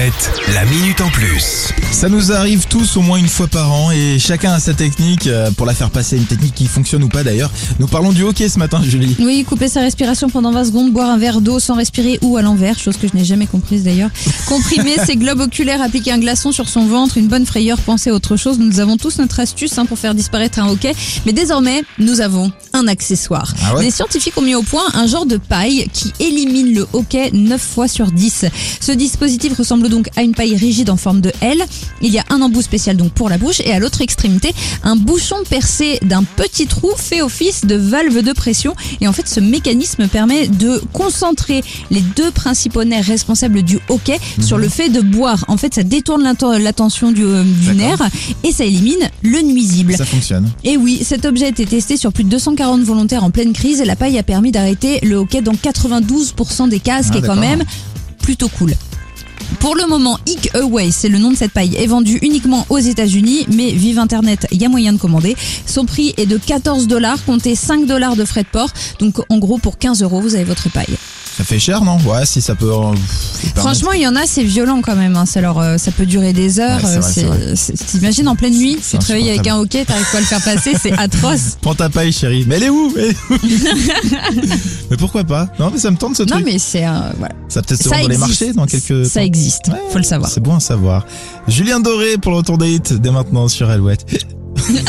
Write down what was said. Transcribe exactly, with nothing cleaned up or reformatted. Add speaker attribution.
Speaker 1: Alouette, la minute en plus.
Speaker 2: Ça nous arrive tous au moins une fois par an et chacun a sa technique pour la faire passer, une technique qui fonctionne ou pas d'ailleurs. Nous parlons du hockey ce matin, Julie.
Speaker 3: Oui, couper sa respiration pendant vingt secondes, boire un verre d'eau sans respirer ou à l'envers, chose que je n'ai jamais comprise d'ailleurs. Comprimer ses globes oculaires, appliquer un glaçon sur son ventre, une bonne frayeur, penser à autre chose. Nous avons tous notre astuce hein, pour faire disparaître un hoquet. Mais désormais, nous avons un accessoire.
Speaker 2: Ah ouais ?
Speaker 3: Les scientifiques ont mis au point un genre de paille qui élimine le hoquet neuf fois sur dix. Ce dispositif ressemble donc à une paille rigide en forme de L. Il y a un embout spécial donc pour la bouche et à l'autre extrémité, un bouchon percé d'un petit trou fait office de valve de pression. Et en fait, ce mécanisme permet de concentrer les deux principaux nerfs responsables du hoquet mmh. sur le fait de boire. En fait, ça détourne l'attention du, euh, du nerf et ça élimine le nuisible.
Speaker 2: Ça fonctionne.
Speaker 3: Et oui, cet objet a été testé sur plus de deux cent quarante volontaires en pleine crise et la paille a permis d'arrêter le hoquet dans quatre-vingt-douze pour cent des cas, ce
Speaker 2: ah,
Speaker 3: qui est quand même plutôt cool. Pour le moment, Hick Away, c'est le nom de cette paille, est vendue uniquement aux États-Unis, mais vive Internet, il y a moyen de commander. Son prix est de quatorze dollars, comptez cinq dollars de frais de port. Donc en gros, pour quinze euros, vous avez votre paille.
Speaker 2: Ça fait cher, non? Ouais, si ça peut. Euh,
Speaker 3: Franchement, il y en a, c'est violent quand même. Hein. Alors, euh, ça peut durer des heures.
Speaker 2: Ouais, c'est vrai,
Speaker 3: c'est, c'est, t'imagines en pleine nuit, tu travailles avec un hoquet, t'arrives pas à le faire passer, c'est atroce.
Speaker 2: Prends ta paille, chérie. Mais elle est où? Elle est où Mais pourquoi pas? Non, mais ça me tente ce
Speaker 3: non,
Speaker 2: truc.
Speaker 3: Non, mais c'est euh, voilà.
Speaker 2: Ça peut-être se vendre dans les marchés dans quelques.
Speaker 3: Ça
Speaker 2: temps.
Speaker 3: existe. Ouais, faut le savoir.
Speaker 2: C'est bon à savoir. Julien Doré pour le retour des hits dès maintenant sur Alouette.